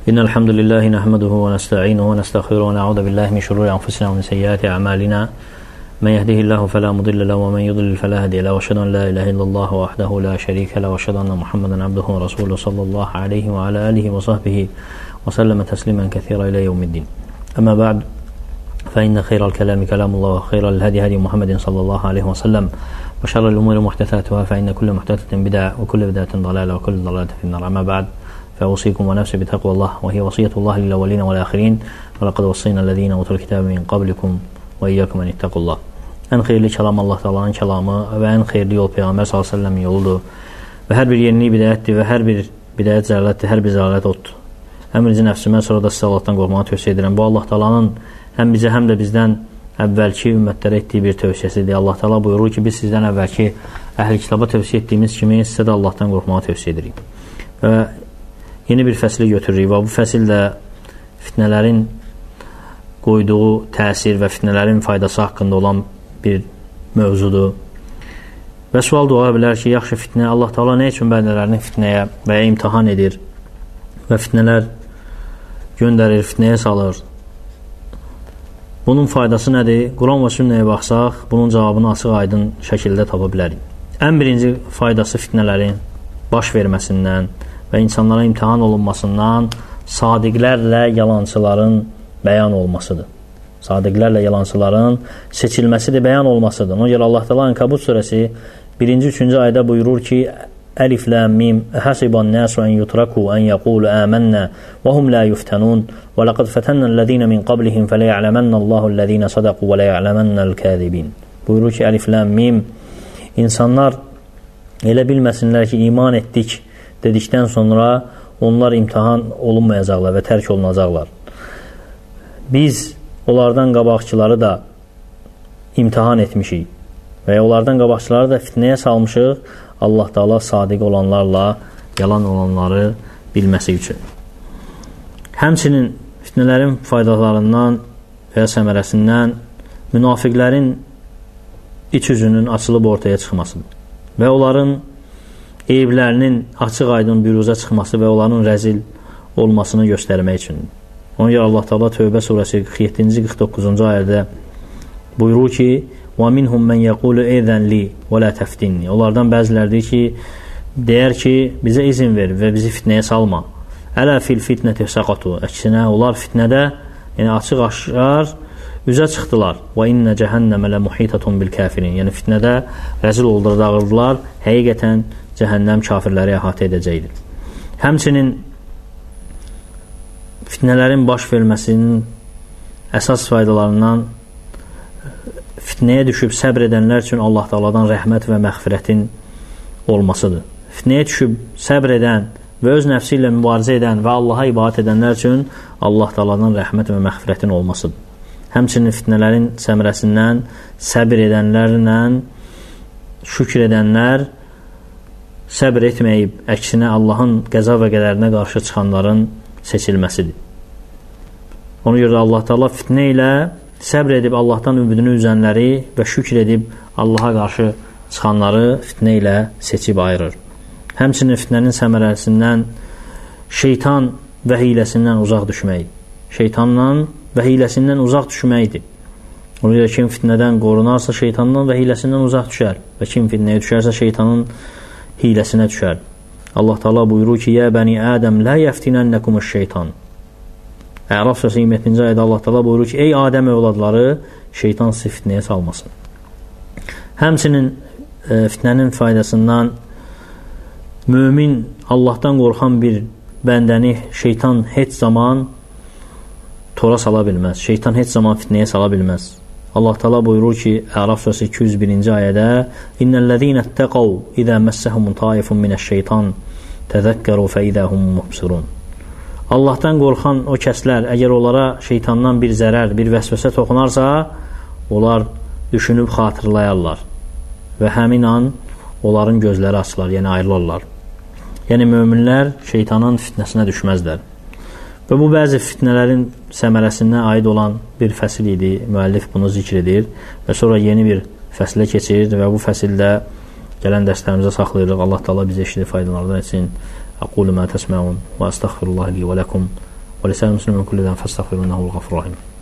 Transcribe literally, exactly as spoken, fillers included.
إن الحمد لله نحمده ونستعينه ونستغفره ونعوذ بالله من شرور أنفسنا ومن سيئات أعمالنا من يهده الله فلا مضل له ومن يضلل فلا هادي له وأشهد أن لا إله إلا الله وحده لا شريك له وأشهد أن محمدا عبده ورسوله صلى الله عليه وعلى آله وصحبه وسلم تسليما كثيرا إلى يوم الدين. أما بعد فإن خير الكلام كلام الله وخير الهدي هدي محمد صلى الله عليه وسلم وشر الأمور محدثاتها فإن كل محدثة بدعة وكل بدعة ضلالة وكل ضلالة في النار. أما بعد فأوصيكم ونفسي بتقوى الله وهي وصية الله للأولين والآخرين ولقد وصينا الذين أوتوا الكتاب من قبلكم وإياكم أن اتقوا الله. Ən xeyirli kəlam Allah Taala'nın kəlamı və ən xeyirli yol Peyğəmbər sallallahu əleyhi və səlləm yoludur. Və hər bir yenilik bidətdir və hər bir bidət zəlalətdir, hər bir zəlalət oddur. Əmr-i nəfsimə sonra da sizə Allahdan qorxmağı tövsiyə edirəm. Bu Allah Taala'nın həm bizə həm də bizdən əvvəlki ümmətlərə etdiyi bir tövsiyəsidir. Allah Taala buyurur ki, biz sizdən əvvəlki əhl-i kitaba tövsiyə etdiyimiz kimi sizə də Allahdan qorxmağı tövsiyə edirik. Və yeni bir fəsli götürürük və bu fəsil də fitnələrin qoyduğu təsir və fitnələrin faydası haqqında olan bir mövzudur. Və sual doğara bilər ki, yaxşı fitnə, Allah Taala nə üçün bəndələrini fitnəyə və ya imtihan edir və fitnələr göndərir, fitnəyə salır. Bunun faydası nədir? Quran və sünnəyə baxsaq, bunun cavabını açıq aydın şəkildə tapa bilərik. Ən birinci faydası fitnələrin baş verməsindən və insanlara imtihan olunmasından sadiqlərlə yalancıların bəyan olmasıdır. Sadiqlərlə yalancıların seçilməsidir, bəyan olmasıdır. Ona görə Allah Teala Ankabut surəsi birinci üçüncü ayədə buyurur ki, Əlif ləm mim həsiban nəsu ən yutraku ən yəqulu əmənnə və hum lə yuftənun və ləqad fətənnəl-ləzīnə min qablihim fələyələmənnəllahu-ləzīnə sadaqu və ləyələmənnəl-kəzibin. Buyurur ki, Əlif ləm mim, insanlar elə bilməsinlər ki, iman etdik dedikdən sonra onlar imtihan olunmayacaqlar və tərk olunacaqlar. Biz onlardan qabaqçıları da imtihan etmişik və onlardan qabaqçıları da fitnəyə salmışıq, Allah Taala sadiq olanlarla yalan olanları bilməsi üçün. Həmçinin fitnələrin faydalarından və ya səmərəsindən münafiqlərin iç üzünün açılıb ortaya çıxmasıdır və onların eyiblərinin açıq aydın büruzə çıxması və onların rəzil olmasını göstərmək üçündür. Ona görə Allah Taala Tövbə surəsi qırx yeddinci qırx doqquzuncu ayədə buyurur ki, وَمِنْهُمْ مَنْ يَقُولُ اَذَنْ لِي وَلَا تَفْتِنِّي. Onlardan bəzilərdir ki, deyər ki, bizə izin ver və bizi fitnəyə salma. Ələ fil fitnəti səqatu. Əksinə, onlar fitnədə, yəni açıq aşkar üzə çıxdılar. وَاِنَّ جَهَنَّمَ لَمُحِيطَةٌ بِالْكَافِرِينَ. Yəni fitnədə rəzil oldular, həqiqətən cəhənnəm kafirləri əhatə edəcəkdir. Həmçinin fitnələrin baş verməsinin əsas faydalarından fitnəyə düşüb səbr edənlər üçün Allah Taala'dan rəhmət və məğfirətin olmasıdır. Fitnəyə düşüb səbr edən və öz nəfsi ilə mübarizə edən və Allaha ibadət edənlər üçün Allah Taala'dan rəhmət və məğfirətin olmasıdır. Həmçinin fitnələrin səmrəsindən səbr edənlərlə şükür edənlər səbr etməyib, əksinə Allahın qəza və qədərinə qarşı çıxanların seçilməsidir. Ona görə Allah Taala fitnə ilə səbr edib Allahdan ümidini üzənləri və şükür edib Allaha qarşı çıxanları fitnə ilə seçib ayırır. Həmçinin fitnənin səmərəsindən şeytan və hiləsindən uzaq düşmək. Şeytandan və hiləsindən uzaq düşməkdir. Ona görə kim fitnədən qorunarsa şeytandan və hiləsindən uzaq düşər və kim fitnəyə düşərsə şeytanın hiləsinə düşər. Allah Taala buyurur ki, "Yə bəni Ədəm la yəftinənəkumüş-şeytan." Əraf surəsi iyirmi yeddinci ayədə Allah Taala buyurur ki, ey Adəm övladları, şeytan sizi fitnəyə salmasın. Həmçinin e, fitnənin faydasından mömin, Allahdan qorxan bir bəndəni şeytan heç zaman tora sala bilməz. Şeytan heç zaman fitnəyə sala bilməz. Allah Taala buyurur ki, Əraf surəsi iki yüz birinci ayədə, "İnnellezîne ittaqav izâ messehum taifun mineş-şeytan tezekkeru fe izâhum mubsirun." Allahdan qorxan o kəslər, əgər onlara şeytandan bir zərər, bir vəsvəsə toxunarsa, onlar düşünüb xatırlayarlar və həmin an onların gözləri açılar, yəni ayrılarlar. Yəni möminlər şeytanın fitnəsinə düşməzlər. Və bu bəzi fitnələrin səmərəsindən aid olan bir fəsil idi. Müəllif bunu zikr edir və sonra yeni bir fəsilə keçir və bu fəsildə gələn dərslərimizə saxlayırıq. Allah Taala bizə eşidib faydalardan etsin. أقول ما تسمعون وأستغفر الله لي ولكم Və lisəl-müslimin kullidən fəstəğfirunnəhul qafurrahim.